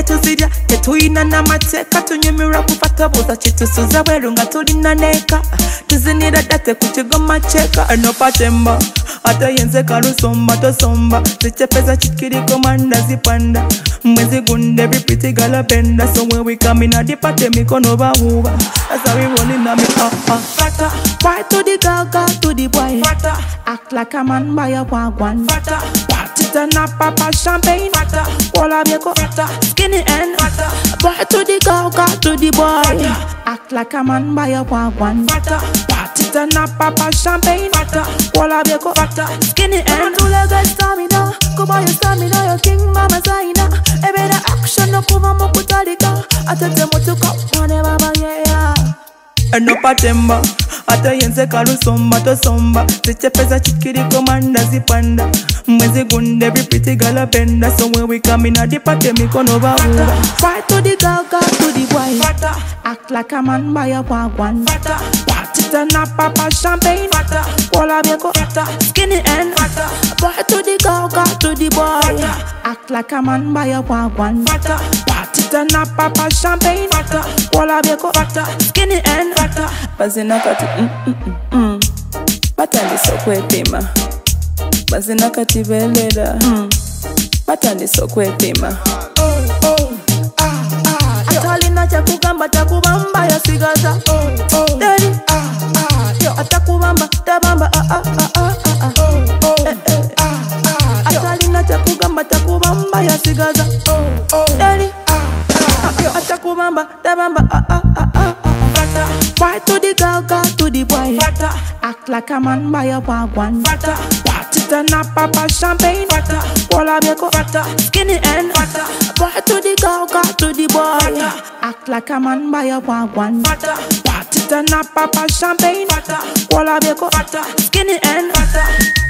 tuzirya tetuyina n'amateeka tunyumirwa kufata buuza kitusuza bweru nga tulina neeka tuzinira date ku kigoma ceeka no patemba ate yenze kalusomba tosomba zichepeza chikiriko manda zipanda mwezi gunde every pretty girl a bender so when we come in a dipate mikono bahuba that's how we rolling on me fata why to the gaga to the boy fata act like a man buy a wagwan fata party turn up papa champagne fata walla bieko fata skinny end fata boy to the gaga to the boy act like a man buy a wagwan fata party turn up papa champagne fata walla bieko fata skinny end to the good stamina go buy your stamina your king mama zaina every action no kuva mokutalika atete motuka mwane baba yeah no patemba ate yenze kalusomba tosomba zichepeza chikiriko manda zipanda mwezi gunde every pretty girl a bender so when we come in a dipate mikono bahuba fight to the gaga to the boy fata act like a man buy a wagwan fata party turn up papa champagne fata walla bieko fata skinny end fata boy to the gaga to the boy act like a man buy a wagwan fata party turn up papa champagne fata walla bieko fata skinny end fata bazina kati batandise okwepima bazina kati belera batandise okwepima atalina kyakugamba takubamba yasigaza teri yo atakubamba tabamba atalina kyakugamba takubamba yasigaza teri yo atakubamba tabamba fight to the gaga to the boy fata act like a man buy a wagwan fata party turn up papa champagne fata walla bieko fata skinny end fata boy to the gaga to the boy act like a man buy a wagwan fata party turn up papa champagne fata walla bieko fata skinny end fata